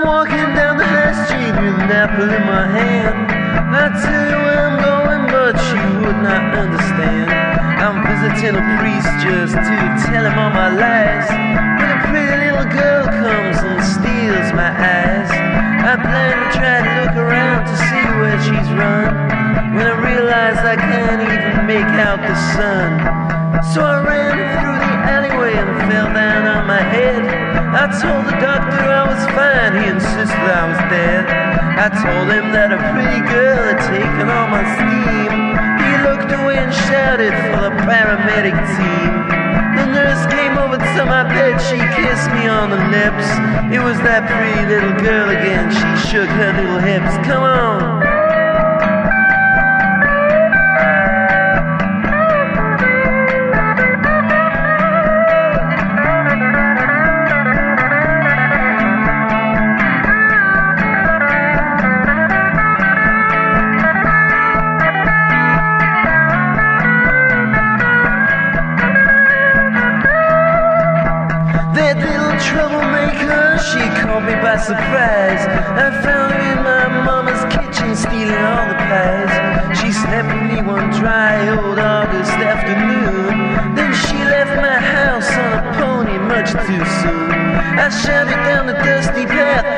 walking down the high street with an apple in my hand. I tell you where I'm going, but she would not understand. I'm visiting a priest just to tell him all my lies. When a pretty little girl comes and steals my eyes, I blindly try to look around to see where she's run. When I realize I can't even make out the sun, so I ran through the alleyway and fell down on my head. I told the doctor I was fine, he insisted I was dead. I told him that a pretty girl had taken all my steam. He looked away and shouted for the paramedic team. The nurse came over to my bed, she kissed me on the lips. It was that pretty little girl again, she shook her little hips. Come on. That little troublemaker, she caught me by surprise. I found her in my mama's kitchen stealing all the pies. She slept with me one dry old August afternoon. Then she left my house on a pony much too soon. I shouted down the dusty path,